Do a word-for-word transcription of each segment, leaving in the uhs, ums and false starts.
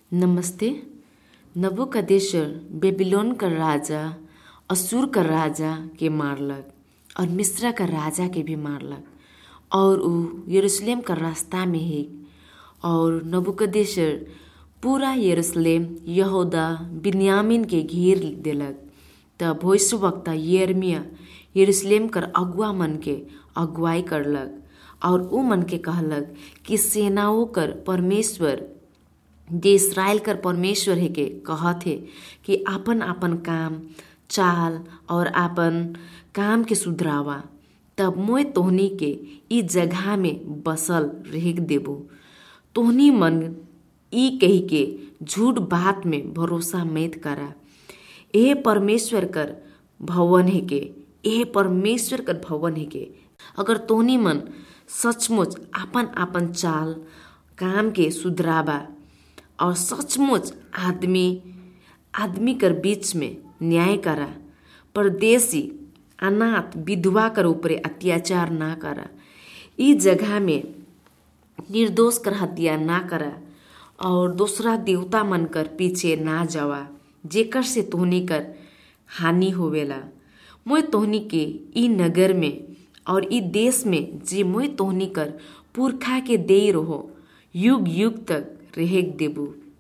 नमस्ते। नबूकदनेस्सर बेबीलोन का राजा, असूर का राजा के मारलक और मिस्र का राजा के भी मारलक और उ यरूशलेम का रास्ता में है। और नबूकदनेस्सर पूरा यरूशलेम, यहूदा, बिन्यामीन के घेर देलक। तब भविष्यवक्ता यिर्मयाह यरूशलेम कर अगुआ मन के अगुवाई करलक और उ मन के कहलक कि सेनाओं कर परमेश्वर जे इसराइल कर परमेश्वर है के कहत है कि आपन आपन काम चाल और आपन काम के सुधरावा, तब मोय तोहनी के ई जगह में बसल रह देबो। तोहनी मन ई कही के झूठ बात में भरोसा मत करा। एह परमेश्वर कर भवन है के एह परमेश्वर कर भवन है के अगर तोहनी मन सचमुच आपन आपन चाल काम के सुधरावा और सचमुच आदमी आदमी कर बीच में न्याय करा, परदेसी अनाथ विधवा कर ऊपरे अत्याचार ना करा, ई जगह में निर्दोष कर हत्या ना करा और दूसरा देवता मन कर पीछे ना जावा जेकर से तोहनी कर हानि होवेला। मोय तोहनी के ई नगर में और ई देश में जे मोय तोहनी कर पुरखा के दे रहो युग युग तक रह देबू।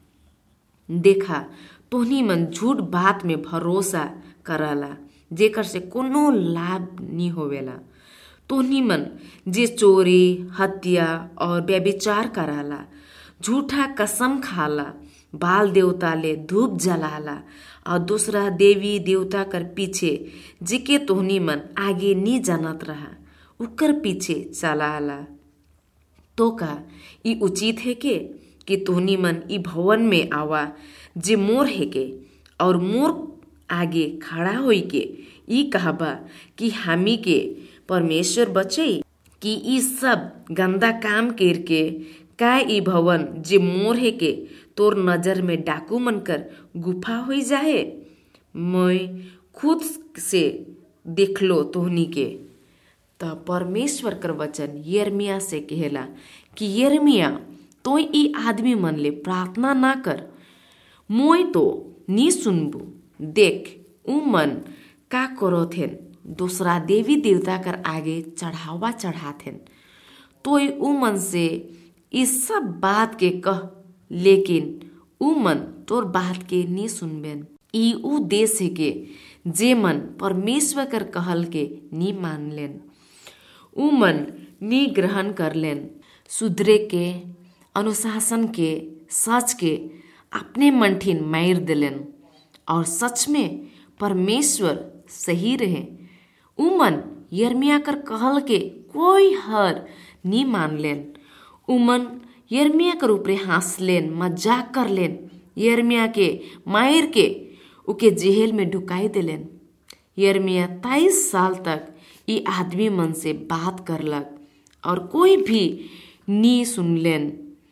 देखा तोहनी मन झूठ बात में भरोसा कराला जेकर से कोनो लाभ नहीं होवेला। तोहनी मन जे चोरी हत्या और व्यभिचार कराला, झूठा कसम खाला, बाल देवता ले धूप जलाला और दूसरा देवी देवता कर पीछे जिके तोहनी मन आगे नी जानत रहा उकर पीछे चलाला, तो का ई उचित है के कि तोहनी मन ई भवन में आवा जे मोर है के और मोर आगे खड़ा होई के ई कहबा कि हामी के परमेश्वर बचई कि ई सब गंदा काम कर के का ई भवन जे मोर है के तोर नजर में डाकू मन कर गुफा होई जाए। मैं खुद से देख लो तोहनी के। त परमेश्वर कर वचन यिर्मयाह से कहेला कि यिर्मयाह तो ई आदमी मन ले प्रार्थना ना कर, मोय तो नी सुनबू। देख उ मन का करोथेन, दूसरा देवी देवता कर आगे चढ़ावा चढ़ाथेन, तो उ मन से इस सब बात के कह, लेकिन उ मन तोर बात के नी सुनबेन। ई उ देश है के जे मन परमेश्वर कर कहल के नी मान लेन, उ मन नी ग्रहण कर लेन। सुधरे के अनुशासन के सच के अपने मंठिन मार दिलन और सच में परमेश्वर सही रहे। उमन यिर्मयाह कर कहल के कोई हर नी मान लेन। उमन यिर्मयाह कर ऊपरे हंस लेन, मजाक कर लेन, यिर्मयाह के मार के उके जेल में ढुकाई दिलेन। यिर्मयाह तेईस साल तक ई आदमी मन से बात करलक और कोई भी नी सुनलेन।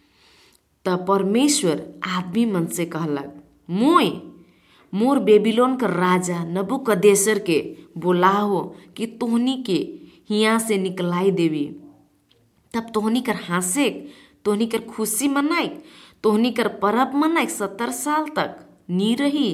त परमेश्वर आदमी मन से कहलक, मोय मोर बेबीलोन का राजा नबूकदनेस्सर के बोलाहो कि तोहनी के हिया से निकलाई देवी। तब तोहनी कर हंसे, तोहनी कर खुशी मनाई, तोहनी कर परब मनाई सत्तर साल तक नी रही।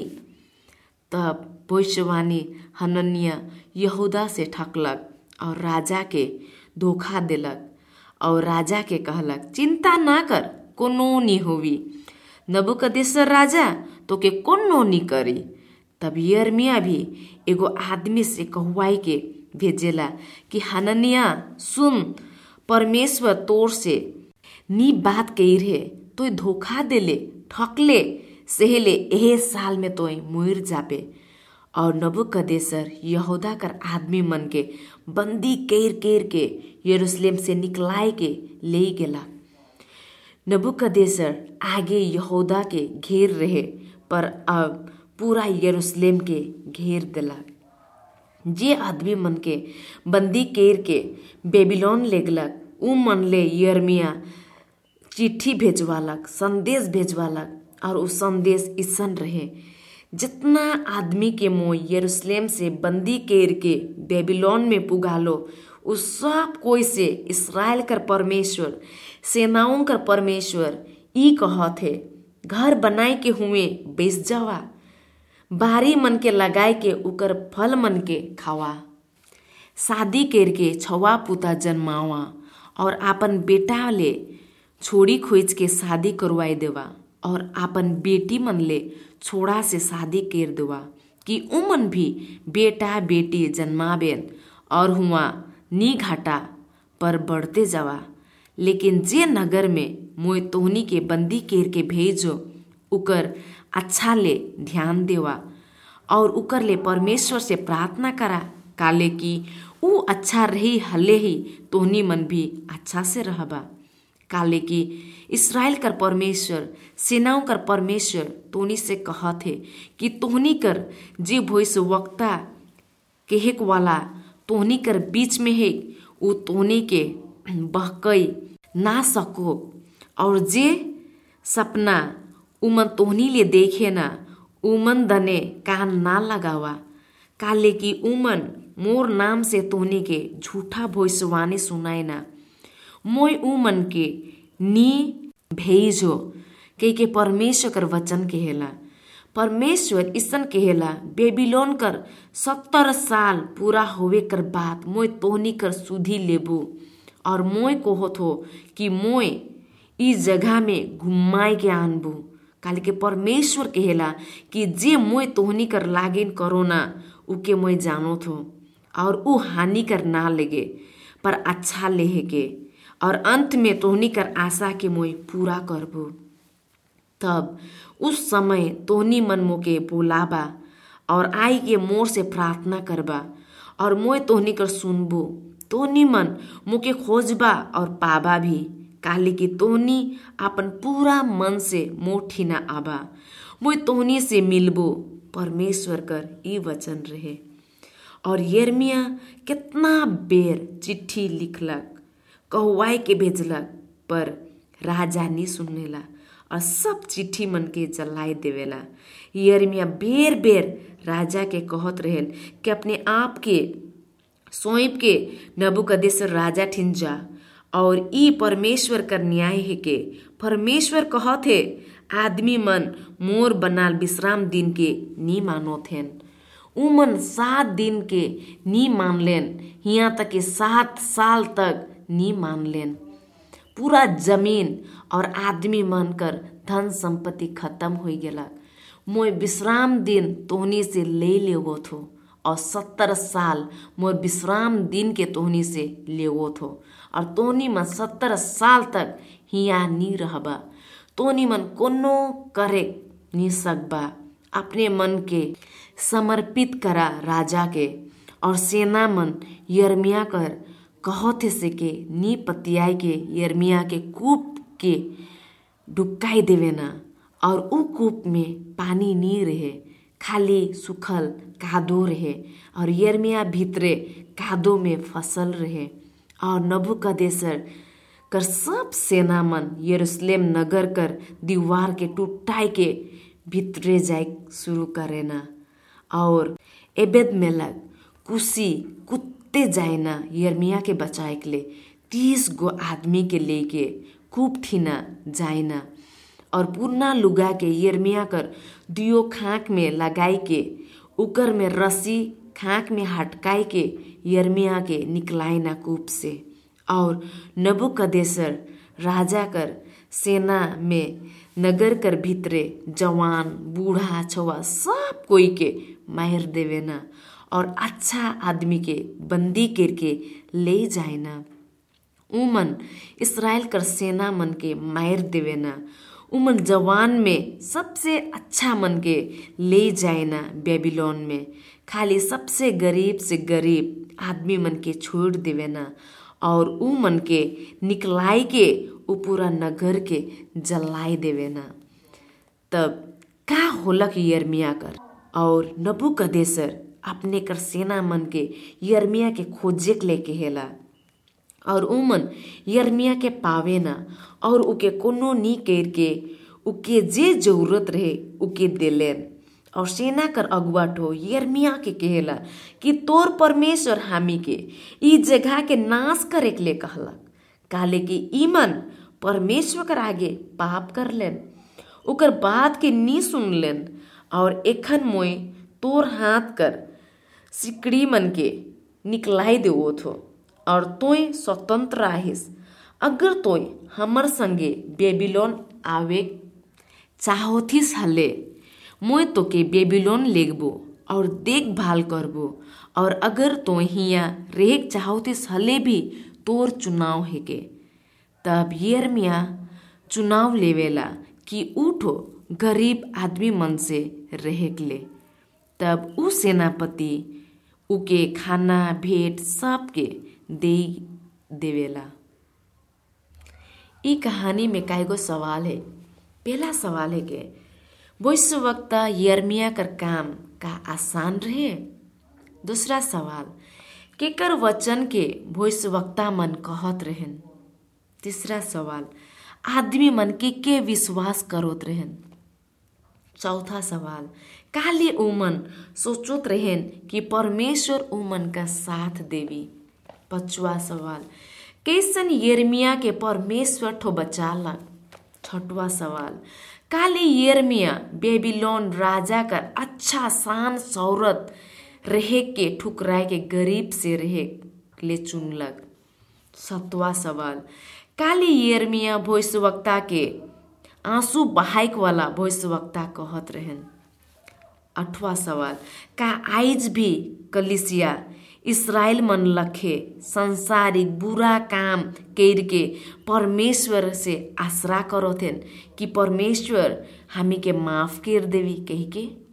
तब भविष्यवाणी हनन्याह यहूदा से ठकलक और राजा के धोखा देलक और राजा के कहलक, चिंता ना कर, कोनो नी होवी, नबूकदनेस्सर राजा तो के कोनो नी करी। तब यिर्मयाह भी एगो आदमी से कहवाई के भेजेला कि हनन्याह सुन, परमेश्वर तोर से नी बात कही रहे, तो धोखा देले ठकले सहेले एहे साल में तो मुर जापे। और नबूकदनेस्सर यहूदा कर आदमी मन के बंदी केर केर के यरूशलेम से निकलाए के ले गेला। नबूकदनेस्सर आगे यहूदा के घेर रहे, पर अब पूरा यरूशलेम के घेर दिला। जे आदमी मन के बंदी केर के बेबीलोन ले गेलक, उ मन ले यिर्मयाह चिट्ठी भेजवालक, संदेश भेजवालक और उ संदेश इसन रहे, जितना आदमी के मोय यरूशलेम से बंदी केर के बेबीलोन में पुगालो, उस सब कोई से इसराइल कर परमेश्वर, सेनाओं कर परमेश्वर ई कहत है, घर बनाए के हुए बेच जावा, बारी मन के लगाए के उकर फल मन के खावा, शादी करके छवा पुता जन्मावा और आपन बेटा ले छोड़ी खोज के शादी करवाई देवा और आपन बेटी मन ले छोड़ा से शादी कर देवा कि उमन भी बेटा बेटी जन्मावेन और हुआ नी घाटा पर बढ़ते जावा। लेकिन जे नगर में मोय तोहनी के बंदी केर के भेजो उकर अच्छा ले ध्यान देवा और उकर ले परमेश्वर से प्रार्थना करा, काले कि ऊ अच्छा रही हले ही तोहनी मन भी अच्छा से रहबा। काले कि इस्राएल कर परमेश्वर सेनाओं कर परमेश्वर तोहनी से कहत है कि तोहनी कर जे भविष्यवक्ता केहेक वाला तोहनी कर बीच में है ऊ तोहनी के बहकई ना सको और जे सपना उमन तोहनी ले देखे ना उमन दने कान ना लगावा। काले कि उमन मोर नाम से तोहनी के झूठा भविष्यवाणी सुनाए ना, मोय उमन के नी भेजो के के परमेश्वर कर वचन कहेला। परमेश्वर इसन कहेला बेबीलोन कर सत्तर साल पूरा होवे कर बाद मोय तोहनी कर सुधी लेबू और मोय कहत हो कि मोय इस जगह में घुमाए के आनबू। काले के परमेश्वर कहेला कि जे मोय तोहनी कर लागिन करो ना उके मोय जानत हो और ऊ हानि कर ना लेगे पर अच्छा लेहे के और अंत में तोहनी कर आशा के मोय पूरा करबू। तब उस समय तोहनी मन मोके बुलाबा और आई के मोर से प्रार्थना करबा और मोय तोहनी कर सुनबू। तोहनी मन मोके खोजबा और पाबा भी, काले कि तोहनी अपन पूरा मन से मोठी ना आबा, मोय तोहनी से मिलबो। परमेश्वर कर ई वचन रहे। और यिर्मयाह कितना बेर चिट्ठी लिखलक, कहवाई के भेजलक, पर राजा नहीं सुननेला और सब चिट्ठी मन के जलाई देवेला। यिर्मयाह बेर बेर राजा के कहत रहेल कि अपने आप के सौंप के नबूकदनेस्सर राजा ठिन जा और ई परमेश्वर कर न्याय है के परमेश्वर कहत है आदमी मन मोर बनाल विश्राम दिन के नी मानोत हैं। उमन सात दिन के नी मान लेन, यहाँ तक के सात साल तक नी मान लेन। पूरा जमीन और आदमी मन कर धन संपत्ति खत्म हो गेला। मोय विश्राम दिन तोहनी से ले लेवो थो और सत्तर साल मोर विश्राम दिन के तोहनी से लेवो थो और तोहनी मन सत्तर साल तक हिया नी रहबा। तोहनी मन कोनो करे नी सकबा। अपने मन के समर्पित करा राजा के और सेना मन यिर्मयाह कर कहत से के नी पतियाई के यिर्मयाह के कूप के डुबकाई देवे ना और ऊ कूप में पानी नी रहे, खाली सुखल कादो रहे और यिर्मयाह भीतरे कादो में फसल रहे। और नबूकदनेस्सर कर सब सेना मन यरूशलेम नगर कर दीवार के टूटाई के भीतरे जाए शुरू करे ना और एबेद-मेलेक कुशी कुत्ते जाए ना यिर्मयाह के बचाए के लिए तीस गो आदमी के लेके कूप ठीना जाए ना और पुरना लुगा के यिर्मयाह कर दियो खाक में लगाई के उकर में रस्सी खाक में हटकाई के यिर्मयाह के निकलाई ना कूप से। और नबूकदनेस्सर राजा कर सेना में नगर कर भीतरे जवान बूढ़ा छवा सब कोई के मार देवे ना और अच्छा आदमी के बंदी करके ले जाए ना। उमन इस्राएल कर सेना मन के मार देवे ना। उमन जवान में सबसे अच्छा मन के ले जाए ना बेबीलोन में, खाली सबसे गरीब से गरीब आदमी मन के छोड़ देवे ना और ऊ मन के निकलाई के ऊ पूरा नगर के जलाई देवे ना। तब का होलक यिर्मयाह कर और नबूकदनेस्सर अपने कर सेना मन के यिर्मयाह के खोजे के लेके हेला और उमन यिर्मयाह के पावे ना और उके कोनो नी कर के उके जे जरूरत रहे उके देलेन। और सेना कर अगुआ ठो यिर्मयाह के कहेला कि तोर परमेश्वर हामी के ई जगह के नाश करे के लिए कहलक, काले कि ईमन परमेश्वर कर आगे पाप कर लेन। ओकर बात के नी सुनलेन और एखन मोय तोर हाथ कर सिकड़ी मन के निकलाई देवो थो और तोय स्वतंत्र आहिस। अगर तोय हमर संगे बेबीलोन आवे चाहोथिस हले मोय तो के बेबीलोन लेगबो और देखभाल करबो। और अगर तोय हिया रेक चाहोथिस हले भी तोर चुनाव हेके। तब यिर्मयाह चुनाव लेवेला कि उठो गरीब आदमी मन से रहेक ले। तब उ सेनापति उके खाना भेंट सब के दे देवेला। ई कहानी में काएगो सवाल है। पहला सवाल है कि भविष्यवक्ता यिर्मयाह कर काम का आसान रहे। दूसरा सवाल, केकर वचन के भविष्यवक्ता मन कहत रहन। तीसरा सवाल, आदमी मन के के विश्वास करोत रहन। चौथा सवाल, काले उमन सोचोत रहन कि परमेश्वर उमन का साथ देवी। पांचवा सवाल, कैसन यिर्मयाह के परमेश्वर ठो बचालक। छठवा सवाल, काले यिर्मयाह बेबीलोन राजा का अच्छा शान शौरत रहे के ठुकराए के गरीब से रहे ले चुनलक। सातवां सवाल, काले यिर्मयाह भविष्यवक्ता के आंसू बहाइक वाला भविष्यवक्ता कहत रहन। आठवां सवाल, का आइज भी कलिसिया इस्राएल मन लखे संसारिक बुरा काम कर के परमेश्वर से आसरा करोथेन कि परमेश्वर हमी के माफ कर देवी कही के।